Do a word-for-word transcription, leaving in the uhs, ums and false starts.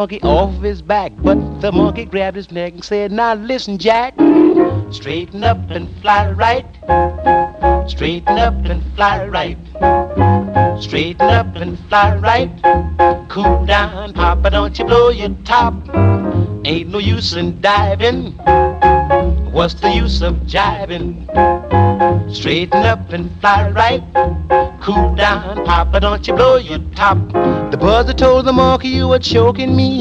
monkey off his back, but the monkey grabbed his neck and said, "Now listen, Jack, straighten up and fly right, straighten up and fly right, straighten up and fly right, cool down, Papa, don't you blow your top, ain't no use in diving, what's the use of jiving, straighten up and fly right, cool down, Papa, don't you blow your top." The buzzer told the monkey, "You were choking me."